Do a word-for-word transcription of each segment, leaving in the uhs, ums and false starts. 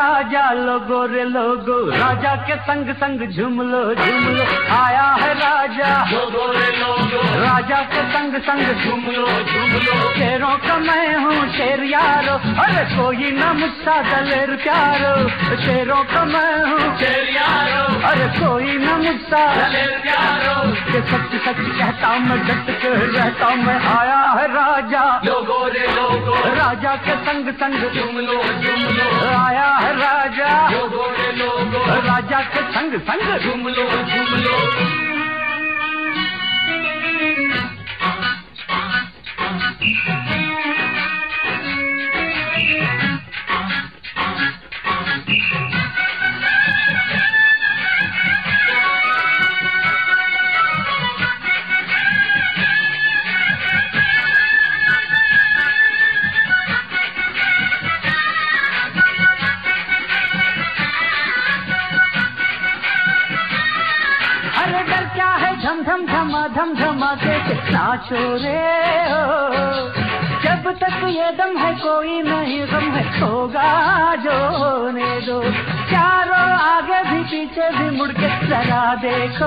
राजा लोगो रे लोगो, राजा के संग संग झूम लो झूम लो। आया है राजा लोगो रे लोगो, राजा के संग संग झूम लो झूम लो। शेरों का मैं हूँ शेर यारो, अरे कोई न मुझसा दलेर प्यारो। शेरों का मैं हूँ शेर यारो, अरे कोई न मुझसा दलेर प्यारो। ये सच सच कहता मैं डट के रहता मैं। आया है राजा लोगो रे लोगो, राजा के संग संग झूम लो झूम लो। आया है राजा लोगो रे लोगो, राजा के संग संग झूम लो झूम लो। धम धम धमा धम धमाके से नाचो रे हो, जब तक ये दम है कोई नहीं गम है, होगा जो होने दो। चारों आगे भी पीछे भी मुड़ के जरा देखो,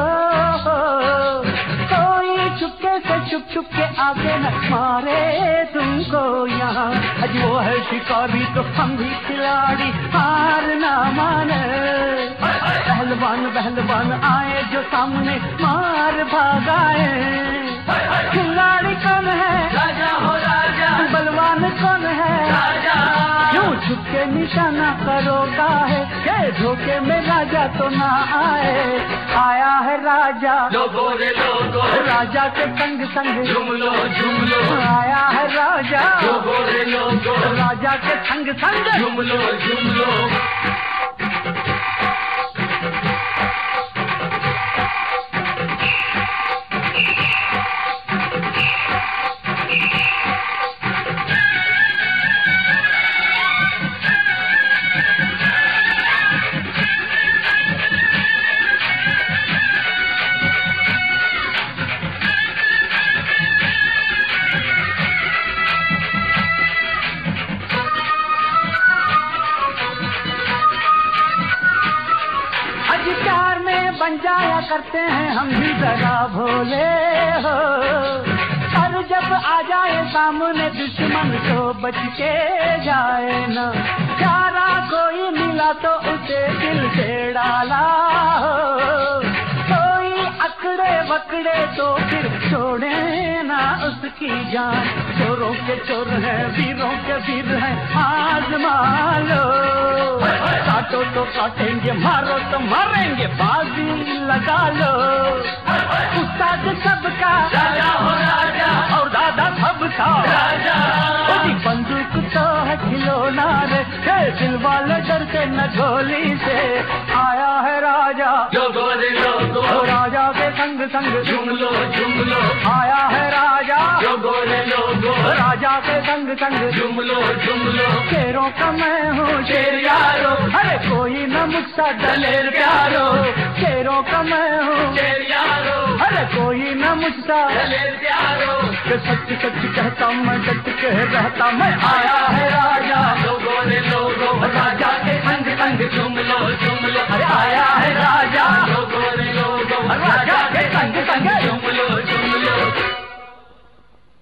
कोई चुपके से छुप छुप के आके न मारे तुमको यहाँ। आज वो है शिकारी तो हम भी खिलाड़ी, हार ना माने। पहलवान पहलवान आए जो सामने मार भागाए। खिलाड़ी कौन है राजा हो राजा, बलवान कौन है राजा। क्यों झुके निशाना करोगा है, के धोखे में राजा तो ना आए। आया है राजा लोगो रे लोगो, राजा के संग संग झूम लो झूम लो। आया है राजा लोगो रे लोगो, राजा के संग संग झूम लो झूम लो। बन जाया करते हैं हम भी जरा भोले हो, और जब आ जाए सामने दुश्मन तो बच के जाए न। चारा कोई मिला तो उसे दिल से डाला हो, कोई अकड़े वकड़े तो फिर छोड़े ना उसकी जान। चोरों के चोर है वीरों के वीर है, आजमा लो। काटो तो काटेंगे, मारो तो मारेंगे, बाजी लगा लो। उस्ताद सबका राजा हो राजा, और दादा सबका राजा। बंदूक तो है खिलौना रे, दिल वाले डरते न गोली से। आया है राजा लोगो रे लोगो, राजा के संग संग झूम लो झूम लो। आया है राजा लोगो रे लोगो, राजा के संग संग झूम लो झूम लो। शेरों का मैं हूँ शेर यारो, अरे कोई न मुझसा दलेर प्यारो। शेरों का मैं हूँ शेर यारो, अरे कोई न मुझसा दलेर प्यारो। कि सच सच कहता मैं डट के रहता मैं। आया है राजा लोगो रे लोगो, राजा के संग संग झूम लो झूम लो। अरे आया है